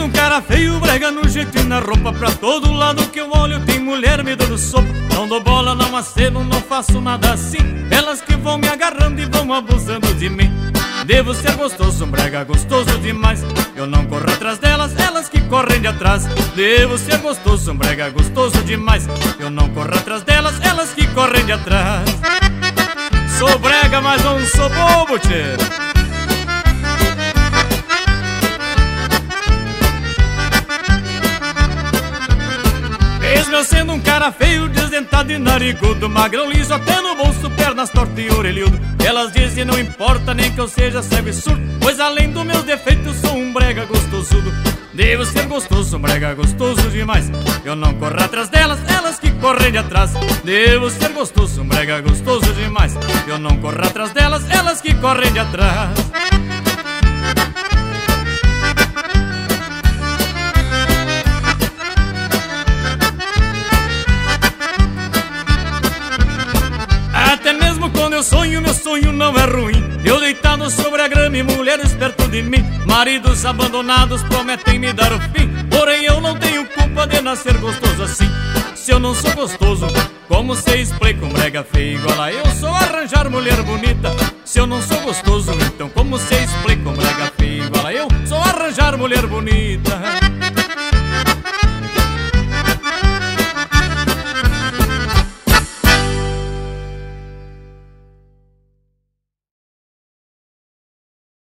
um cara feio, brega no jeito e na roupa. Pra todo lado que eu olho tem mulher me dando sopa. Não dou bola, não aceno, não faço nada assim. Elas que vão me agarrando e vão abusando de mim. Devo ser gostoso, um brega gostoso demais. Eu não corro atrás delas, elas que correm de atrás. Devo ser gostoso, um brega gostoso demais. Eu não corro atrás delas, elas que correm de atrás. Sou brega, mas não sou bobo, tchê. Mesmo eu sendo um cara feio, desdentado e narigudo, magrão liso até no bolso, pernas tortas e orelhudo, elas dizem não importa nem que eu seja cego e surdo, pois além dos meus defeitos sou um brega gostosudo. Devo ser gostoso, um brega gostoso demais. Eu não corro atrás delas, elas que correm de atrás. Devo ser gostoso, um brega gostoso demais. Eu não corro atrás delas, elas que correm de atrás. Até mesmo quando eu sonho, meu sonho não é ruim. Eu deitado sobre a grama e mulheres perto de mim. Maridos abandonados prometem me dar o fim. Porém eu não tenho culpa de nascer gostoso assim. Se eu não sou gostoso, como cê explica um brega feio igual a eu? Sou arranjar mulher bonita. Se eu não sou gostoso, então como cê explica um brega feio igual a eu? Sou arranjar mulher bonita.